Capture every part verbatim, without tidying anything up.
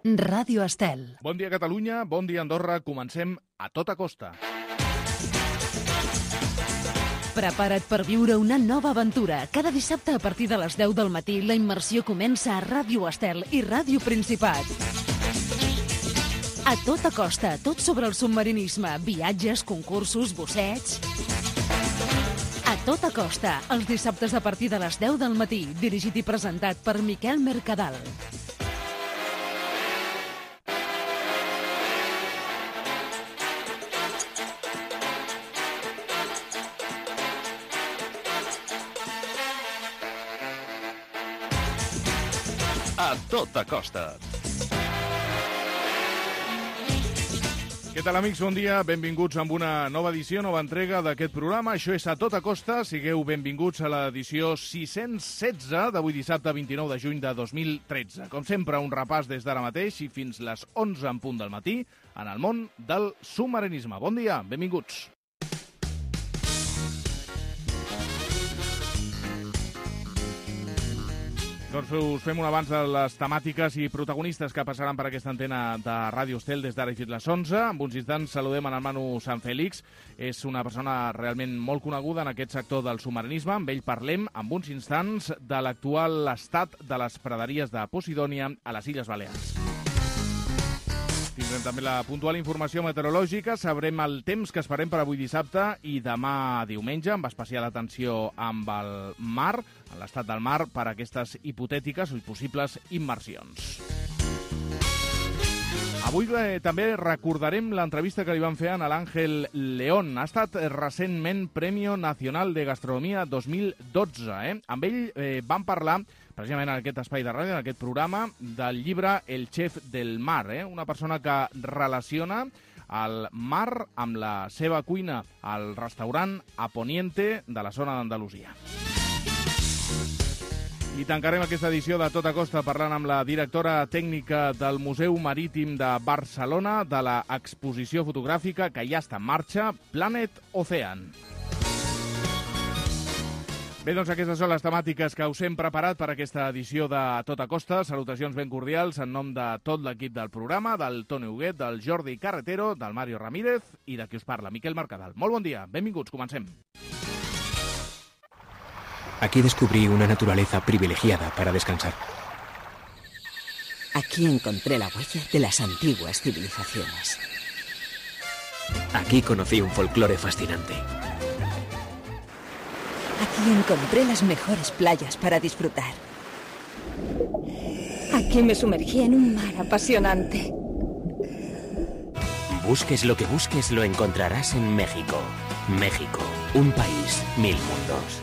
Ràdio Estel. Bon dia, Catalunya, bon dia, Andorra. Comencem a tota costa. Prepara't per viure una nova aventura. Cada dissabte a partir de les deu del matí la immersió comença a Ràdio Estel i Ràdio Principat. A tota costa, tot sobre el submarinisme, viatges, concursos, bussets... A tota costa, els dissabtes a partir de les deu del matí, dirigit i presentat per Miquel Mercadal. A tota costa. Què tal, amics? Bon dia. Benvinguts amb una nova edició, nova entrega d'aquest programa. Això és A Tota Costa. Sigueu benvinguts a l'edició sis-cents setze d'avui dissabte vint-i-nou de juny de dos mil tretze. Com sempre, un repàs des d'ara mateix i fins les onze en punt del matí en el món del submarinisme. Bon dia, benvinguts. Doncs us fem un abans de les temàtiques i protagonistes que passaran per aquesta antena de Ràdio Estel des d'ara i fins les onze. En uns instants saludem en el Manu Sant Fèlix. És una persona realment molt coneguda en aquest sector del submarinisme. Amb ell parlem en uns instants de l'actual estat de les praderies de Posidònia a les Illes Balears. Tindrem també la puntual informació meteorològica, sabrem el temps que esperem per avui dissabte i demà diumenge, amb especial atenció amb el mar, en l'estat del mar, per a aquestes hipotètiques o possibles immersions. Avui eh, també recordarem l'entrevista que li van fer a l'Àngel León. Ha estat recentment Premio Nacional de Gastronomia dos mil dotze. Eh? Amb ell eh, van parlar precisament en aquest espai de ràdio, en aquest programa, del llibre El Chef del Mar, eh? Una persona que relaciona el mar amb la seva cuina al restaurant A Poniente de la zona d'Andalusia. I tancarem aquesta edició de Tota Costa parlant amb la directora tècnica del Museu Marítim de Barcelona de l'exposició fotogràfica que ja està en marxa, Planet Ocean. Bé, doncs aquestes són les temàtiques que us hem preparat per aquesta edició de Tota Costa. Salutacions ben cordials en nom de tot l'equip del programa, del Toni Huguet, del Jordi Carretero, del Mario Ramírez i de qui us parla, Miquel Mercadal. Molt bon dia, benvinguts, comencem. Aquí descubrí una naturaleza privilegiada para descansar. Aquí encontré la huella de las antiguas civilizaciones. Aquí conocí un folclore fascinante. Aquí encontré las mejores playas para disfrutar. Aquí me sumergí en un mar apasionante. Busques lo que busques, lo encontrarás en México. México, un país, mil mundos.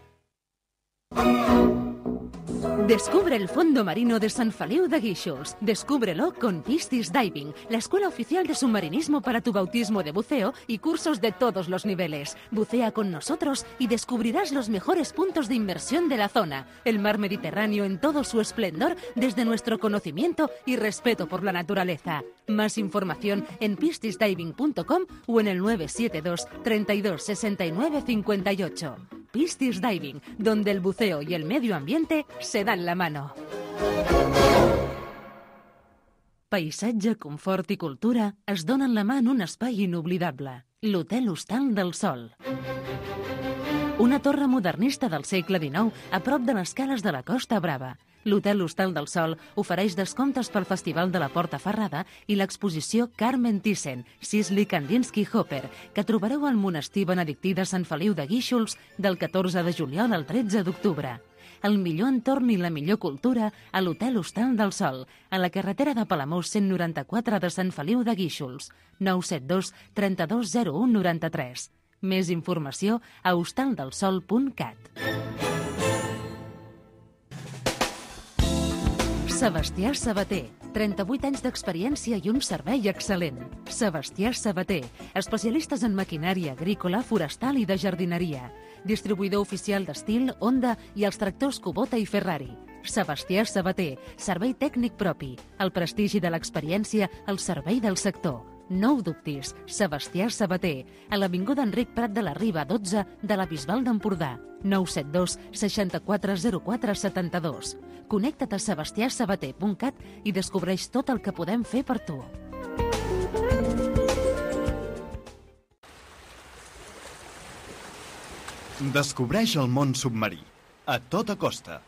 Descubre el fondo marino de San Feliu de Guíxols. Descúbrelo con Piscis Diving, la escuela oficial de submarinismo para tu bautismo de buceo y cursos de todos los niveles. Bucea con nosotros y descubrirás los mejores puntos de inmersión de la zona. El mar Mediterráneo en todo su esplendor desde nuestro conocimiento y respeto por la naturaleza. Más información en piscis diving punto com o en el nueve siete dos, treinta y dos, sesenta y nueve, cincuenta y ocho. Piscis Diving, donde el buceo y el medio ambiente se dan la mano. Paisatge, confort i cultura es donen la mà en un espai inoblidable, l'Hotel Hostal del Sol. Una torre modernista del segle dinou a prop de les cales de la Costa Brava. L'Hotel Hostal del Sol ofereix descomptes pel Festival de la Porta Ferrada i l'exposició Carmen Thyssen, Sisley Kandinsky Hopper, que trobareu al monestir benedictí de Sant Feliu de Guíxols del catorze de juliol al tretze d'octubre. El millor entorn i la millor cultura a l'Hotel Hostal del Sol, a la carretera de Palamós cent noranta-quatre de Sant Feliu de Guíxols, nou set dos, trenta-dos, zero u, noranta-tres. Més informació a hostaldelsol punt cat. Sebastià Sabater, trenta-vuit anys d'experiència i un servei excel·lent. Sebastià Sabater, especialistes en maquinària agrícola, forestal i de jardineria. Distribuïdor oficial d'Estil, Honda i els tractors Kubota i Ferrari. Sebastià Sabater, servei tècnic propi. El prestigi de l'experiència al servei del sector. No ho dubtis, Sebastià Sabater, a l'Avinguda Enric Prat de la Riba dotze de la Bisbal d'Empordà. nou set dos seixanta-quatre zero quatre setanta-dos. Connecta't a sebastià sabater punt cat i descobreix tot el que podem fer per tu. Descobreix el món submarí, a tota costa.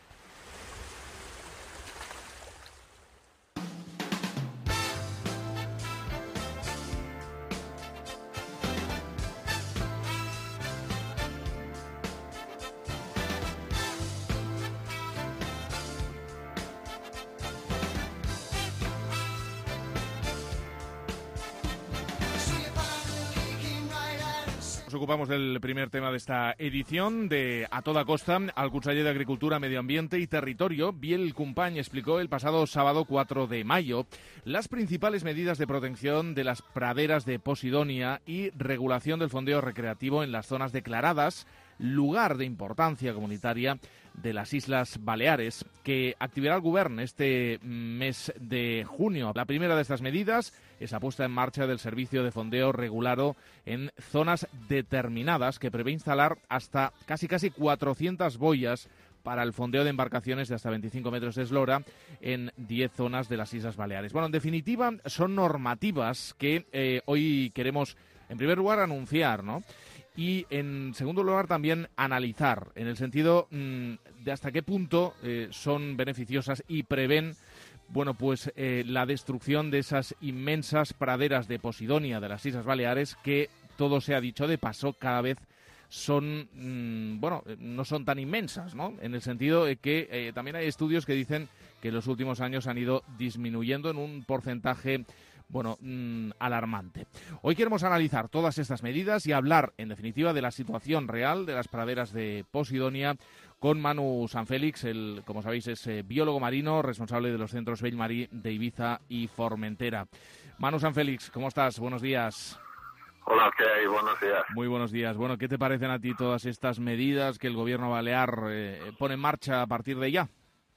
Nos ocupamos del primer tema de esta edición de A Toda Costa. El conseller de Agricultura, Medio Ambiente y Territorio, Biel Company, explicó el pasado sábado cuatro de mayo las principales medidas de protección de las praderas de Posidonia y regulación del fondeo recreativo en las zonas declaradas lugar de importancia comunitaria de las Islas Baleares, que activará el Govern este mes de junio. La primera de estas medidas es la puesta en marcha del servicio de fondeo regulado en zonas determinadas, que prevé instalar hasta casi casi cuatrocientas boyas para el fondeo de embarcaciones de hasta veinticinco metros de eslora en diez zonas de las Islas Baleares. Bueno, en definitiva, son normativas que eh, hoy queremos, en primer lugar, anunciar, ¿no? Y, en segundo lugar, también analizar, en el sentido mmm, de hasta qué punto eh, son beneficiosas y prevén, bueno, pues eh, la destrucción de esas inmensas praderas de Posidonia de las Islas Baleares, que, todo se ha dicho de paso, cada vez son, mmm, bueno, no son tan inmensas, ¿no? En el sentido de que eh, también hay estudios que dicen que en los últimos años han ido disminuyendo en un porcentaje, bueno, mmm, alarmante. Hoy queremos analizar todas estas medidas y hablar, en definitiva, de la situación real de las praderas de Posidonia con Manu Sanfélix. Él, como sabéis, es eh, biólogo marino, responsable de los centros Bellmarí de Ibiza y Formentera. Manu Sanfélix, ¿cómo estás? Buenos días. Hola, ¿qué hay? Buenos días. Muy buenos días. Bueno, ¿qué te parecen a ti todas estas medidas que el gobierno balear eh, pone en marcha a partir de ya?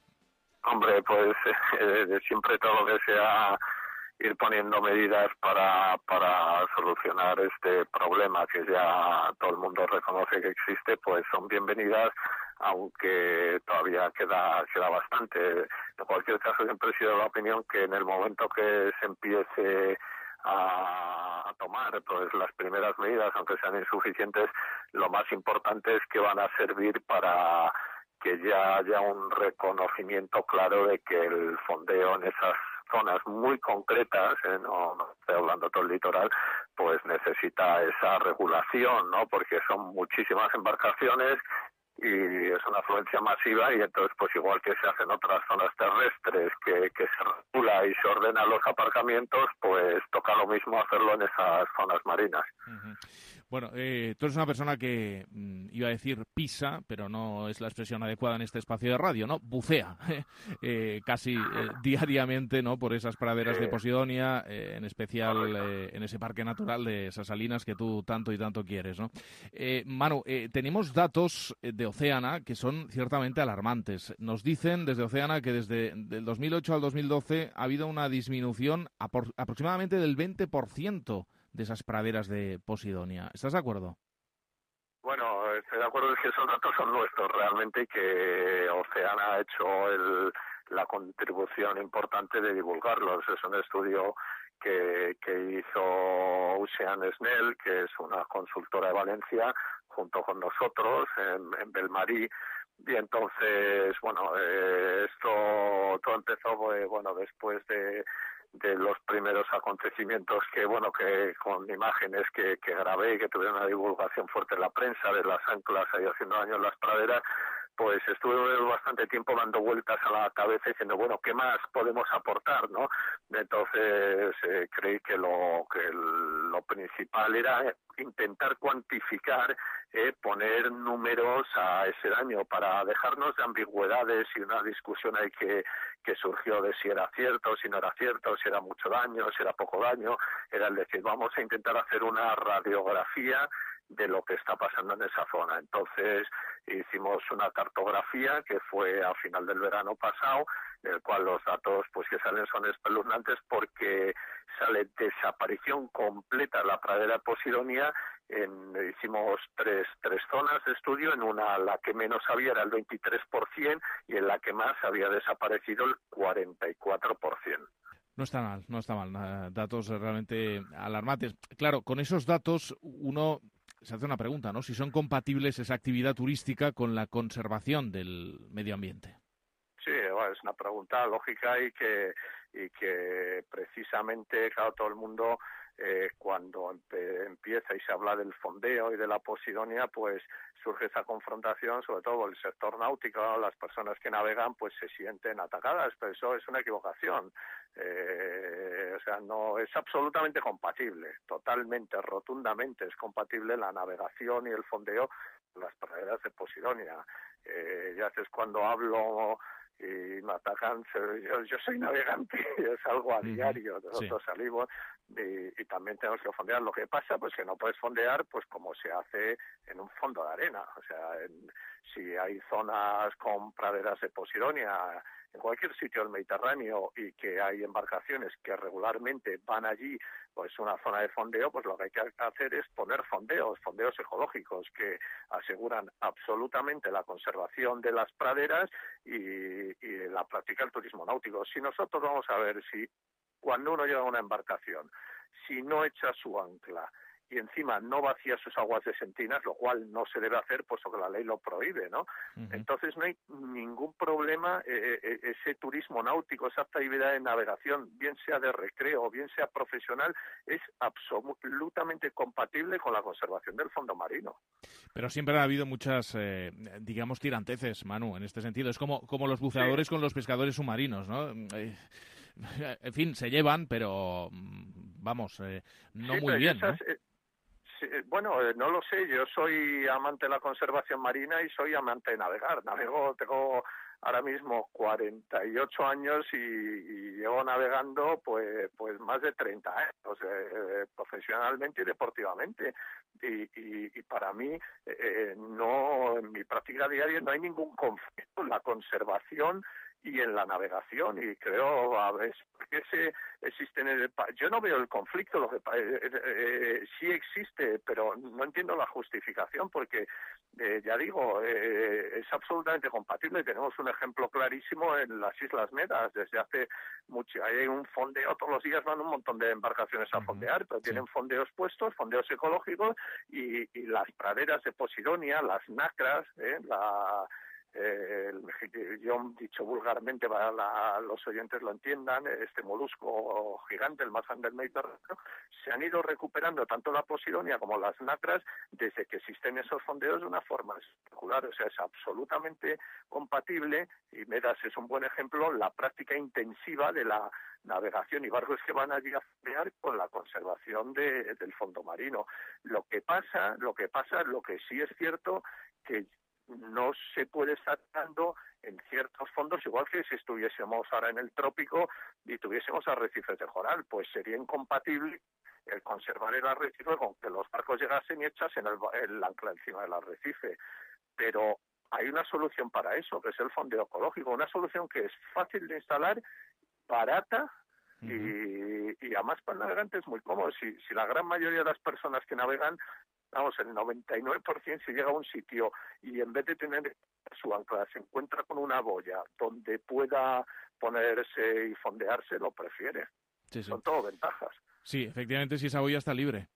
Hombre, pues eh, de siempre todo lo que sea ir poniendo medidas para para solucionar este problema que ya todo el mundo reconoce que existe, pues son bienvenidas, aunque todavía queda queda bastante. En cualquier caso, siempre he sido de la opinión que en el momento que se empiece a tomar pues las primeras medidas, aunque sean insuficientes, lo más importante es que van a servir para que ya haya un reconocimiento claro de que el fondeo en esas zonas muy concretas, eh, no, no estoy hablando todo el litoral, pues necesita esa regulación, ¿no? Porque son muchísimas embarcaciones y es una afluencia masiva, y entonces pues igual que se hacen otras zonas terrestres que, que se regula y se ordenan los aparcamientos, pues toca lo mismo hacerlo en esas zonas marinas. Uh-huh. Bueno, eh, tú eres una persona que, mmm, iba a decir pisa, pero no es la expresión adecuada en este espacio de radio, ¿no? Bucea eh, casi eh, diariamente, ¿no? Por esas praderas de Posidonia, eh, en especial eh, en ese parque natural de esas salinas que tú tanto y tanto quieres, ¿no? Eh, Manu, eh, tenemos datos de Oceana que son ciertamente alarmantes. Nos dicen desde Oceana que desde el dos mil ocho al dos mil doce ha habido una disminución apro- aproximadamente del veinte por ciento de esas praderas de Posidonia. ¿Estás de acuerdo? Bueno, estoy de acuerdo en que esos datos son nuestros realmente, y que Oceana ha hecho el, la contribución importante de divulgarlos. Es un estudio que, que hizo Ocean Snell, que es una consultora de Valencia, junto con nosotros en, en Bellmarí. Y entonces, bueno, eh, esto todo empezó, eh, bueno, después de de los primeros acontecimientos que, bueno, que con imágenes que, que grabé y que tuvieron una divulgación fuerte en la prensa de las anclas ahí haciendo daño en las praderas, pues estuve bastante tiempo dando vueltas a la cabeza diciendo, bueno, ¿qué más podemos aportar, no? Entonces eh, creí que lo que el, lo principal era intentar cuantificar, eh, poner números a ese daño para dejarnos de ambigüedades y una discusión ahí que, que surgió de si era cierto, si no era cierto, si era mucho daño, si era poco daño. Era el decir, vamos a intentar hacer una radiografía de lo que está pasando en esa zona. Entonces hicimos una cartografía que fue a final del verano pasado, del cual los datos pues que salen son espeluznantes porque sale desaparición completa de la pradera de Posidonia. En, hicimos tres, tres zonas de estudio, en una la que menos había era el veintitrés por ciento y en la que más había desaparecido el cuarenta y cuatro por ciento. No está mal, no está mal. Datos realmente alarmantes. Claro, con esos datos uno se hace una pregunta, ¿no? Si son compatibles esa actividad turística con la conservación del medio ambiente. Sí, bueno, es una pregunta lógica y que y que precisamente, claro, todo el mundo eh, cuando empe- empieza y se habla del fondeo y de la Posidonia, pues surge esa confrontación, sobre todo el sector náutico, ¿no? Las personas que navegan pues se sienten atacadas, pero eso es una equivocación. Eh, o sea, no es absolutamente compatible, totalmente, rotundamente es compatible la navegación y el fondeo con las praderas de Posidonia. Eh, ya es cuando hablo y me atacan, yo, yo soy navegante, es algo a diario, nosotros sí. salimos y, y también tenemos que fondear. Lo que pasa pues que no puedes fondear pues como se hace en un fondo de arena, o sea, en, si hay zonas con praderas de Posidonia en cualquier sitio del Mediterráneo y que hay embarcaciones que regularmente van allí, pues una zona de fondeo, pues lo que hay que hacer es poner fondeos, fondeos ecológicos que aseguran absolutamente la conservación de las praderas y, y la práctica del turismo náutico. Si nosotros vamos a ver si cuando uno llega a una embarcación, si no echa su ancla y encima no vacía sus aguas de sentinas, lo cual no se debe hacer puesto que la ley lo prohíbe, ¿no? Uh-huh. Entonces no hay ningún problema, eh, eh, ese turismo náutico, esa actividad de navegación, bien sea de recreo o bien sea profesional, es absolutamente compatible con la conservación del fondo marino. Pero siempre ha habido muchas, eh, digamos, tiranteces, Manu, en este sentido. Es como, como los buceadores sí. con los pescadores submarinos, ¿no? Eh, en fin, se llevan, pero vamos, eh, no sí, muy bien, esas, ¿no? Eh, Bueno, eh, no lo sé, yo soy amante de la conservación marina y soy amante de navegar. Navego, tengo ahora mismo cuarenta y ocho años y, y llevo navegando pues pues más de treinta años, eh, profesionalmente y deportivamente. Y, y, y para mí, eh, no en mi práctica diaria no hay ningún conflicto en la conservación y en la navegación, y creo a veces que ese existen el, yo no veo el conflicto, lo que eh, eh, sí existe, pero no entiendo la justificación porque eh, ya digo, eh, es absolutamente compatible. Tenemos un ejemplo clarísimo en las Islas Medas, desde hace mucho, hay un fondeo, todos los días van un montón de embarcaciones a fondear, pero sí. tienen fondeos puestos, fondeos ecológicos, y, y las praderas de Posidonia, las nacras, eh, la Eh, el, yo dicho vulgarmente para la, los oyentes lo entiendan, este molusco gigante, el más grande del Mediterráneo, se han ido recuperando tanto la Posidonia como las nacras desde que existen esos fondeos de una forma espectacular. O sea, es absolutamente compatible, y Medas es un buen ejemplo, la práctica intensiva de la navegación y barcos que van allí a fondear con la conservación de, del fondo marino. Lo que pasa, lo que pasa, lo que sí es cierto, que no se puede estar dando en ciertos fondos, igual que si estuviésemos ahora en el trópico y tuviésemos arrecifes de coral, pues sería incompatible el conservar el arrecife con que los barcos llegasen y echasen el, el ancla encima del arrecife. Pero hay una solución para eso, que es el fondeo ecológico, una solución que es fácil de instalar, barata, uh-huh. y, y además para el navegante es muy cómodo. Si, si la gran mayoría de las personas que navegan, vamos, el noventa y nueve por ciento, si llega a un sitio y en vez de tener su ancla se encuentra con una boya donde pueda ponerse y fondearse, lo prefiere. Sí, sí. Son todo ventajas. Sí, efectivamente, si esa boya está libre.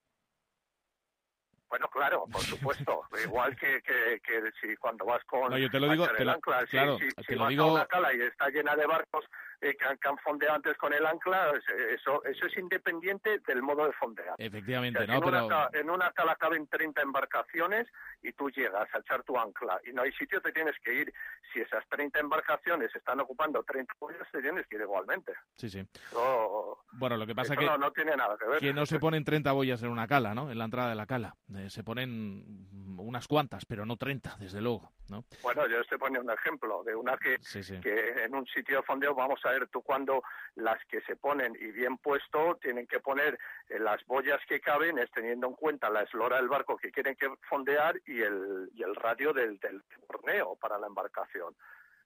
Bueno, claro, por supuesto. Igual que, que, que si cuando vas con no, yo te lo digo, te el lo, ancla, claro, si, si, te si lo vas digo... a una cala y está llena de barcos eh, que, han, que han fondeado antes con el ancla, eso eso es independiente del modo de fondear. Efectivamente, o sea, ¿no? En, Pero... una, en una cala caben treinta embarcaciones y tú llegas a echar tu ancla y no hay sitio, te tienes que ir. Si esas treinta embarcaciones están ocupando treinta boyas, te tienes que ir igualmente. Sí, sí. Eso, bueno, lo que pasa es que no, no tiene nada que ver. Que no se ponen treinta boyas en una cala, ¿no? En la entrada de la cala. Eh, se ponen unas cuantas, pero no treinta, desde luego, ¿no? Bueno, yo estoy poniendo un ejemplo de una que, sí, sí. que en un sitio de fondeo, vamos a ver tú cuando las que se ponen y bien puesto, tienen que poner eh, las boyas que caben, es teniendo en cuenta la eslora del barco que quieren que fondear y el, y el radio del, del torneo para la embarcación.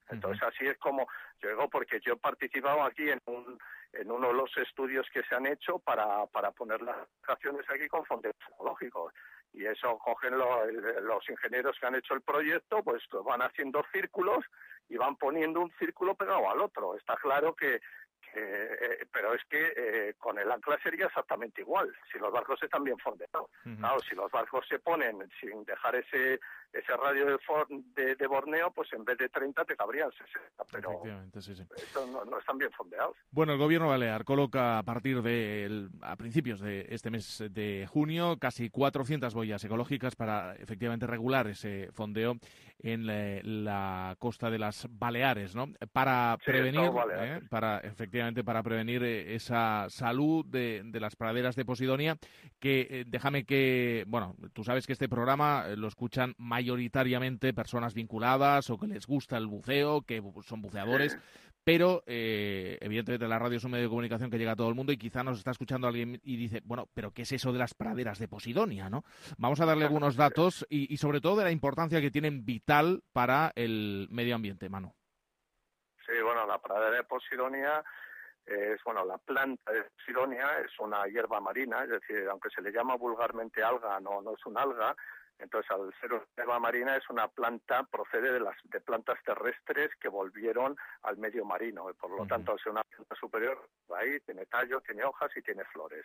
Entonces, uh-huh. así es como yo digo, porque yo he participado aquí en un en uno de los estudios que se han hecho para, para poner las aplicaciones aquí con fondos tecnológicos. Y eso cogen lo, el, los ingenieros que han hecho el proyecto, pues van haciendo círculos y van poniendo un círculo pegado al otro. Está claro que, que eh, pero es que eh, con el ancla sería exactamente igual, si los barcos están bien fondeados. Uh-huh. Claro, si los barcos se ponen sin dejar ese ese radio de, for, de, de Borneo, pues en vez de treinta te cabrían sesenta, pero sí, sí. Eso no, no están bien fondeados. Bueno, el gobierno balear coloca a partir de, el, a principios de este mes de junio, casi cuatrocientas boyas ecológicas para efectivamente regular ese fondeo en la, la costa de las Baleares, ¿no? Para sí, prevenir, eh, para efectivamente para prevenir esa salud de, de las praderas de Posidonia, que eh, déjame que, bueno, tú sabes que este programa lo escuchan mayoritariamente personas vinculadas o que les gusta el buceo, que son buceadores, sí. Pero eh, evidentemente la radio es un medio de comunicación que llega a todo el mundo y quizá nos está escuchando alguien y dice, bueno, pero ¿qué es eso de las praderas de Posidonia, no? Vamos a darle algunos datos y, y sobre todo de la importancia que tienen vital para el medio ambiente, Manu. Sí, bueno, la pradera de Posidonia es, bueno, la planta de Posidonia es una hierba marina, es decir, aunque se le llama vulgarmente alga, no, no es un alga. Entonces, al ser una hierba marina, es una planta, procede de las de plantas terrestres que volvieron al medio marino. Y por lo uh-huh. tanto, al ser una planta superior, ahí tiene tallo, tiene hojas y tiene flores.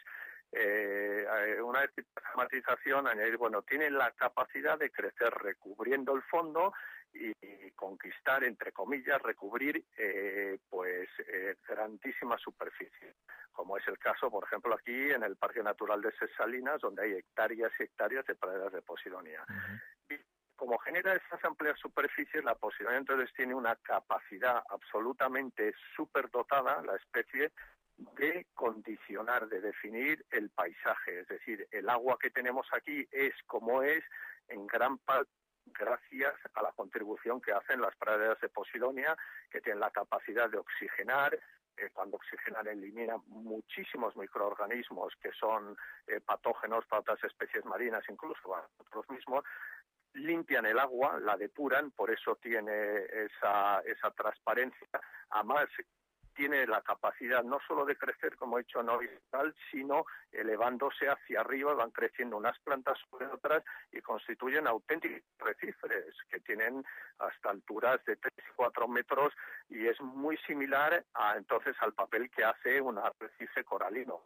Eh, una estigmatización, añadir, bueno, tiene la capacidad de crecer recubriendo el fondo y, y conquistar, entre comillas, recubrir eh, pues eh, grandísimas superficies, como es el caso, por ejemplo, aquí en el Parque Natural de Ses Salinas, donde hay hectáreas y hectáreas de praderas de Posidonia. Uh-huh. Y como genera esas amplias superficies, la Posidonia entonces tiene una capacidad absolutamente superdotada, la especie, de condicionar, de definir el paisaje. Es decir, el agua que tenemos aquí es como es en gran parte gracias a la contribución que hacen las praderas de Posidonia, que tienen la capacidad de oxigenar. Eh, cuando oxigenan eliminan muchísimos microorganismos que son eh, patógenos para otras especies marinas, incluso para nosotros mismos, limpian el agua, la depuran, por eso tiene esa, esa transparencia. Además, tiene la capacidad no solo de crecer, como he dicho, no horizontal, sino elevándose hacia arriba, van creciendo unas plantas sobre otras y constituyen auténticos arrecifes que tienen hasta alturas de tres y cuatro metros y es muy similar a, entonces al papel que hace un arrecife coralino,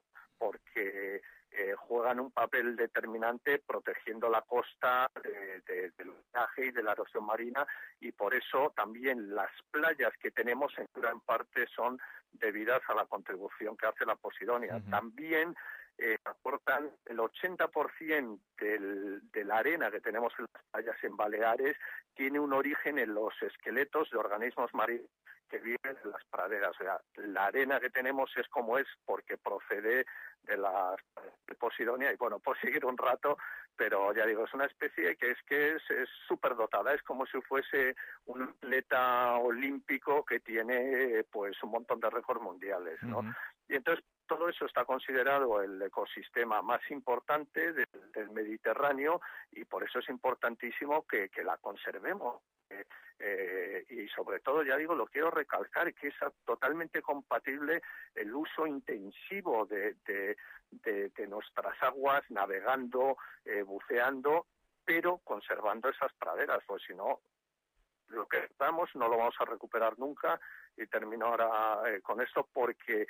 porque eh, juegan un papel determinante protegiendo la costa de, de, del oleaje y de la erosión marina, y por eso también las playas que tenemos en gran parte son debidas a la contribución que hace la Posidonia. Uh-huh. También eh, aportan el ochenta por ciento del, de la arena que tenemos en las playas en Baleares, tiene un origen en los esqueletos de organismos marinos que viven en las praderas. O sea, la arena que tenemos es como es porque procede de la de Posidonia y bueno, puedo seguir un rato, pero ya digo, es una especie que es que es súper dotada, es como si fuese un atleta olímpico que tiene pues un montón de récords mundiales, ¿no? Uh-huh. Y entonces todo eso está considerado el ecosistema más importante del, del Mediterráneo y por eso es importantísimo que, que la conservemos. Eh, eh, y sobre todo, ya digo, lo quiero recalcar, que es totalmente compatible el uso intensivo de, de, de, de nuestras aguas, navegando, eh, buceando, pero conservando esas praderas, pues si no, lo que estamos no lo vamos a recuperar nunca. Y termino ahora eh, con esto porque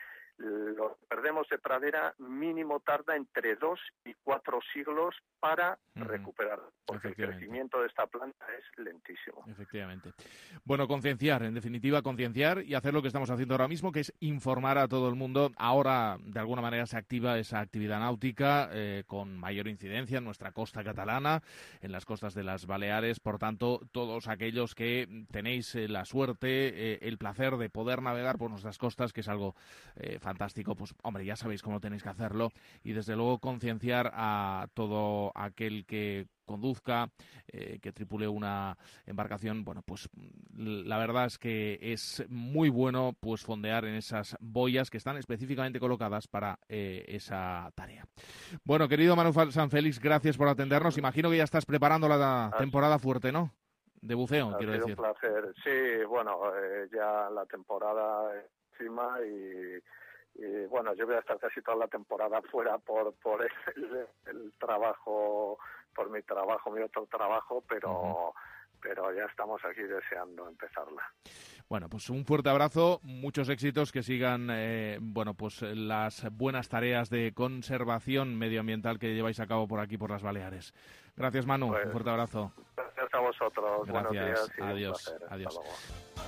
lo que perdemos de pradera mínimo tarda entre dos y cuatro siglos para uh-huh. recuperar, porque el crecimiento de esta planta es lentísimo. Efectivamente. Bueno, concienciar, en definitiva, concienciar y hacer lo que estamos haciendo ahora mismo, que es informar a todo el mundo. Ahora, de alguna manera, se activa esa actividad náutica eh, con mayor incidencia en nuestra costa catalana, en las costas de las Baleares. Por tanto, todos aquellos que tenéis eh, la suerte, eh, el placer de poder navegar por nuestras costas, que es algo eh, fantástico, pues hombre, ya sabéis cómo tenéis que hacerlo y desde luego concienciar a todo aquel que conduzca, eh, que tripule una embarcación. Bueno, pues la verdad es que es muy bueno pues fondear en esas boyas que están específicamente colocadas para eh, esa tarea. Bueno, querido Manu Sanfélix, gracias por atendernos. Imagino que ya estás preparando la temporada fuerte, ¿no? de buceo, ha quiero sido decir. Un placer. Sí, bueno, eh, ya la temporada encima y, y bueno, yo voy a estar casi toda la temporada fuera por por el, el trabajo, por mi trabajo, mi otro trabajo, pero uh-huh. pero ya estamos aquí deseando empezarla. Bueno, pues un fuerte abrazo, muchos éxitos, que sigan eh, bueno, pues las buenas tareas de conservación medioambiental que lleváis a cabo por aquí, por las Baleares. Gracias, Manu, pues, un fuerte abrazo. Gracias a vosotros, gracias. Buenos días y adiós, un placer. Adiós. Hasta luego.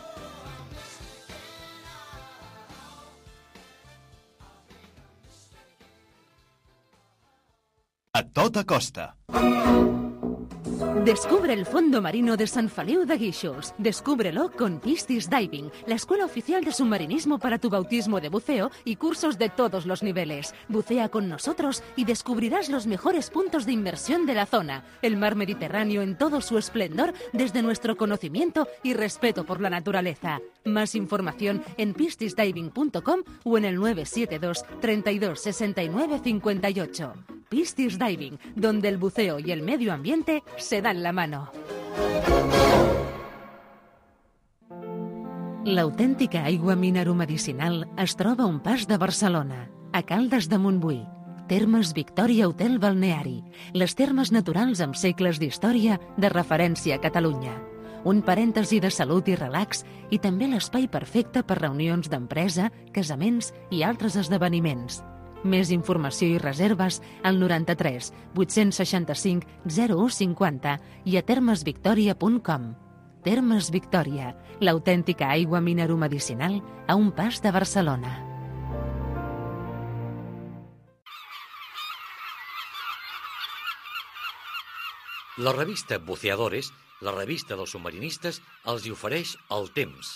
A tota costa. Descubre el fondo marino de San Feliu de Guíxols. Descúbrelo con Piscis Diving, la escuela oficial de submarinismo para tu bautismo de buceo y cursos de todos los niveles. Bucea con nosotros y descubrirás los mejores puntos de inmersión de la zona. El mar Mediterráneo en todo su esplendor desde nuestro conocimiento y respeto por la naturaleza. Más información en piscis diving punto com o en el nueve siete dos, treinta y dos, sesenta y nueve, cincuenta y ocho. Piscis Diving, donde el buceo y el medio ambiente se dan la mano. L'autèntica aigua mineromedicinal es troba a un pas de Barcelona, a Caldes de Montbui. Termes Victòria Hotel Balneari, les termes naturals amb segles d'història de referència a Catalunya. Un parèntesi de salut i relax i també l'espai perfecte per reunions d'empresa, casaments i altres esdeveniments. Més informació i reserves al noranta-tres, vuit-cents seixanta-cinc, zero u cinquanta i a termes victòria punt com. Termes Victòria, l'autèntica aigua mineromedicinal a un pas de Barcelona. La revista Buceadores, la revista dels submarinistes, els hi ofereix el temps.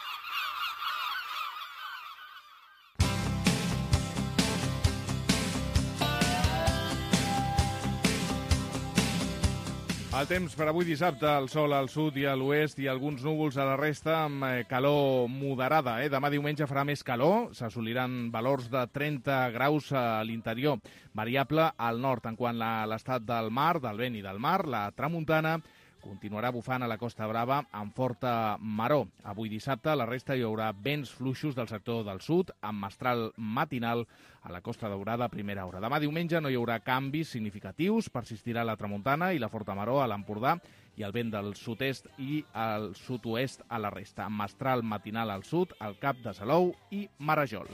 El temps per avui dissabte, el sol al sud i a l'oest i alguns núvols a la resta amb calor moderada. Eh? Demà diumenge farà més calor, s'assoliran valors de trenta graus a l'interior, variable al nord. En quant a l'estat del mar, del vent i del mar, la tramuntana continuarà bufant a la Costa Brava amb forta maror. Avui dissabte a la resta hi haurà vents fluixos del sector del sud amb mestral matinal a la Costa Daurada a primera hora. Demà diumenge no hi haurà canvis significatius, persistirà la tramuntana i la forta maror a l'Empordà i el vent del sud-est i el sud-oest a la resta, amb mestral matinal al sud, al Cap de Salou i Marajol.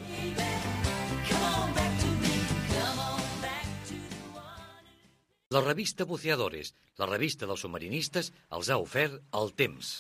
La revista Buceadores, la revista dels submarinistes, els ha ofert el temps.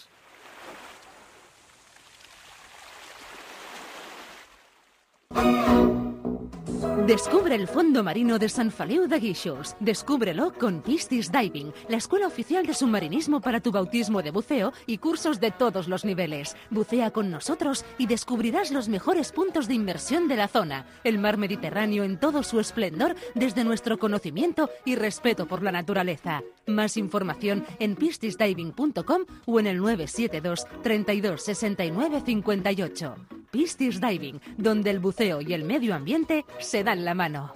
Descubre el fondo marino de San Feliu de Guíxols. Descúbrelo con Piscis Diving, la escuela oficial de submarinismo para tu bautismo de buceo y cursos de todos los niveles. Bucea con nosotros y descubrirás los mejores puntos de inmersión de la zona. El mar Mediterráneo en todo su esplendor desde nuestro conocimiento y respeto por la naturaleza. Más información en piscis diving punto com o en el nueve siete dos, treinta y dos, sesenta y nueve, cincuenta y ocho. Piscis Diving, donde el buceo y el medio ambiente se dan la mano.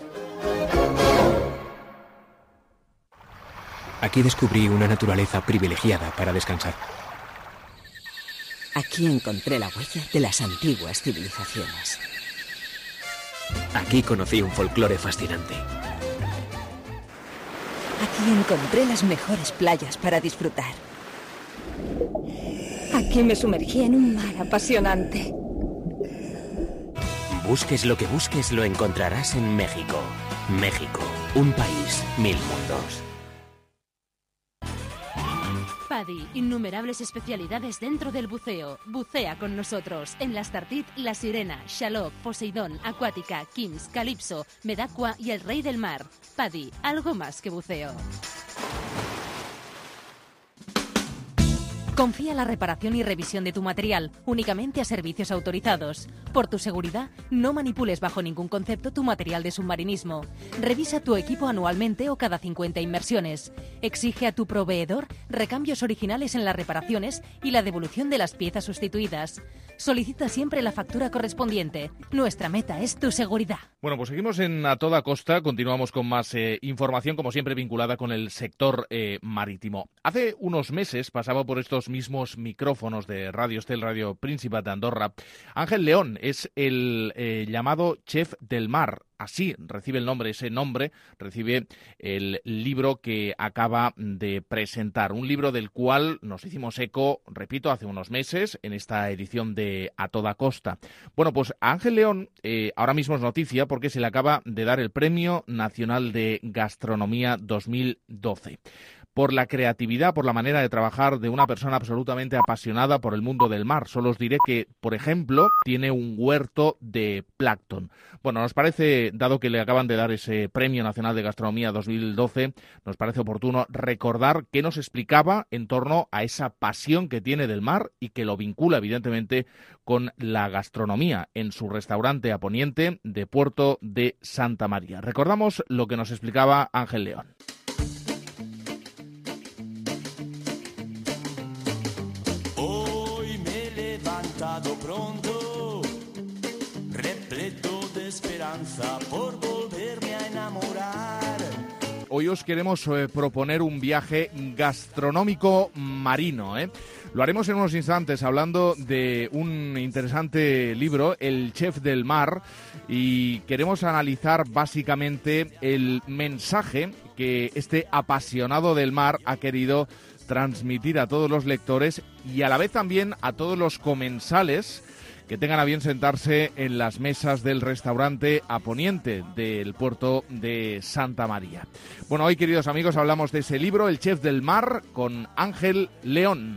Aquí descubrí una naturaleza privilegiada para descansar. Aquí encontré la huella de las antiguas civilizaciones. Aquí conocí un folclore fascinante. Aquí encontré las mejores playas para disfrutar. Aquí me sumergí en un mar apasionante. Busques lo que busques, lo encontrarás en México. México, un país, mil mundos. PADI, innumerables especialidades dentro del buceo. Bucea con nosotros en la Estartit, La Sirena, Xaloc, Poseidón, Acuática, Kims, Calypso, Medacua y el Rey del Mar. PADI, algo más que buceo. Confía la reparación y revisión de tu material únicamente a servicios autorizados. Por tu seguridad, no manipules bajo ningún concepto tu material de submarinismo. Revisa tu equipo anualmente o cada cincuenta inmersiones. Exige a tu proveedor recambios originales en las reparaciones y la devolución de las piezas sustituidas. Solicita siempre la factura correspondiente. Nuestra meta es tu seguridad. Bueno, pues seguimos en A Toda Costa. Continuamos con más eh, información, como siempre, vinculada con el sector eh, marítimo. Hace unos meses pasaba por estos mismos micrófonos de Radio Estel, Radio Principat de Andorra, Ángel León. Es el eh, llamado chef del mar. Así recibe el nombre, ese nombre recibe el libro que acaba de presentar. Un libro del cual nos hicimos eco, repito, hace unos meses en esta edición de A Toda Costa. Bueno, pues a Ángel León eh, ahora mismo es noticia porque se le acaba de dar el Premio Nacional de Gastronomía dos mil doce. Por la creatividad, por la manera de trabajar de una persona absolutamente apasionada por el mundo del mar. Solo os diré que, por ejemplo, tiene un huerto de plancton. Bueno, nos parece, dado que le acaban de dar ese Premio Nacional de Gastronomía dos mil doce, nos parece oportuno recordar qué nos explicaba en torno a esa pasión que tiene del mar y que lo vincula, evidentemente, con la gastronomía en su restaurante a poniente de Puerto de Santa María. Recordamos lo que nos explicaba Ángel León. Pronto, repleto de esperanza por volverme a enamorar. Hoy os queremos eh, proponer un viaje gastronómico marino, ¿eh? Lo haremos en unos instantes hablando de un interesante libro, El Chef del Mar, y queremos analizar básicamente el mensaje que este apasionado del mar ha querido transmitir a todos los lectores y a la vez también a todos los comensales que tengan a bien sentarse en las mesas del restaurante a poniente del puerto de Santa María. Bueno, hoy, queridos amigos, hablamos de ese libro, El Chef del Mar, con Ángel León.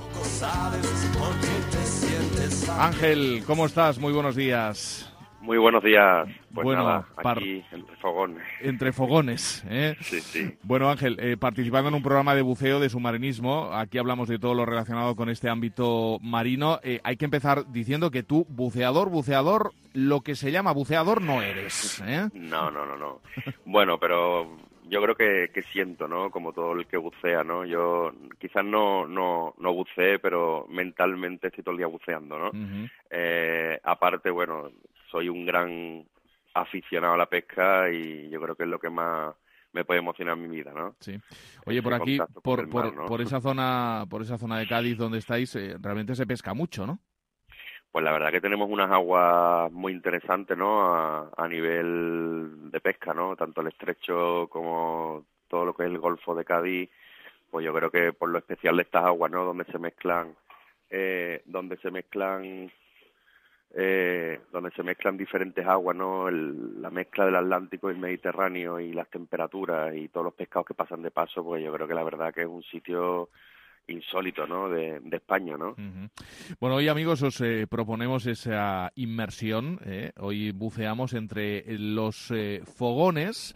Ángel, ¿cómo estás? Muy buenos días. Muy buenos días. Pues bueno, nada, par... aquí entre fogones. Entre fogones, ¿eh? Sí, sí. Bueno, Ángel, eh, participando en un programa de buceo, de submarinismo, aquí hablamos de todo lo relacionado con este ámbito marino. Eh, hay que empezar diciendo que tú, buceador, buceador, lo que se llama buceador no eres, ¿eh? No, no, no, no. Bueno, pero yo creo que, que siento, ¿no? Como todo el que bucea, ¿no? Yo quizás no no no buceé, pero mentalmente estoy todo el día buceando, ¿no? Uh-huh. Eh, aparte, bueno, soy un gran aficionado a la pesca y yo creo que es lo que más me puede emocionar en mi vida, ¿no? Sí. Oye, por aquí, por por, mar, ¿no? por esa zona, por esa zona de Cádiz donde estáis, eh, realmente se pesca mucho, ¿no? Pues la verdad que tenemos unas aguas muy interesantes, ¿no? A, a nivel de pesca, ¿no? Tanto el estrecho como todo lo que es el Golfo de Cádiz, pues yo creo que por lo especial de estas aguas, ¿no? Donde se mezclan, eh, donde se mezclan, eh, donde se mezclan diferentes aguas, ¿no? El, la mezcla del Atlántico y el Mediterráneo y las temperaturas y todos los pescados que pasan de paso, pues yo creo que la verdad que es un sitio insólito, ¿no? De, de España, ¿no? Uh-huh. Bueno, hoy, amigos, os eh, proponemos esa inmersión. ¿eh? Hoy buceamos entre los eh, fogones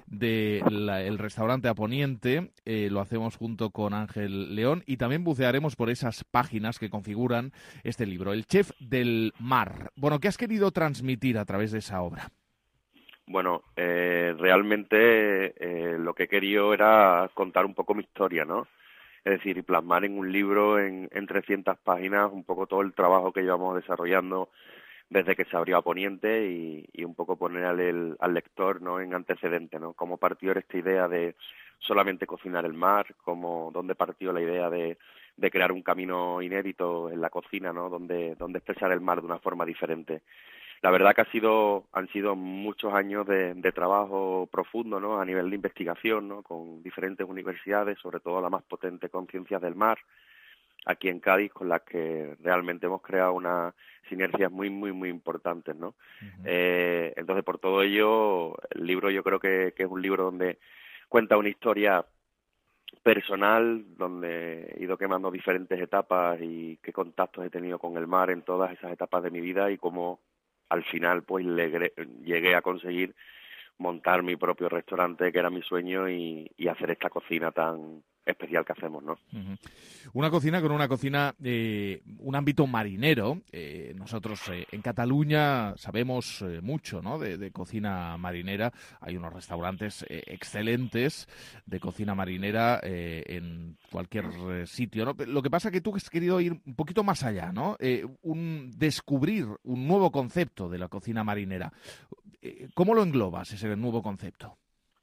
del restaurante a poniente. Eh, lo hacemos junto con Ángel León y también bucearemos por esas páginas que configuran este libro, El Chef del Mar. Bueno, ¿qué has querido transmitir a través de esa obra? Bueno, eh, realmente eh, lo que he querido era contar un poco mi historia, ¿no? Es decir, y plasmar en un libro en, en trescientas páginas un poco todo el trabajo que llevamos desarrollando desde que se abrió a Poniente y, y un poco poner al, al lector, ¿no? En antecedente, ¿no? Cómo partió esta idea de solamente cocinar el mar, cómo, dónde partió la idea de, de crear un camino inédito en la cocina, ¿no? Donde, donde expresar el mar de una forma diferente. La verdad que ha sido, han sido muchos años de, de trabajo profundo, ¿no? A nivel de investigación, ¿no? Con diferentes universidades, sobre todo la más potente con Ciencias del Mar, aquí en Cádiz, con las que realmente hemos creado unas sinergias muy, muy, muy importantes, ¿no? Uh-huh. Eh, entonces, por todo ello, el libro yo creo que, que es un libro donde cuenta una historia personal, donde he ido quemando diferentes etapas y qué contactos he tenido con el mar en todas esas etapas de mi vida y cómo al final pues le, llegué a conseguir montar mi propio restaurante, que era mi sueño, y, y hacer esta cocina tan especial que hacemos, ¿no? Uh-huh. Una cocina con una cocina, eh, un ámbito marinero. Eh, nosotros eh, en Cataluña sabemos eh, mucho, ¿no?, de, de cocina marinera. Hay unos restaurantes eh, excelentes de cocina marinera eh, en cualquier eh, sitio, ¿no? Lo que pasa es que tú has querido ir un poquito más allá, ¿no? Eh, un, descubrir un nuevo concepto de la cocina marinera. Eh, ¿Cómo lo englobas, ese nuevo concepto?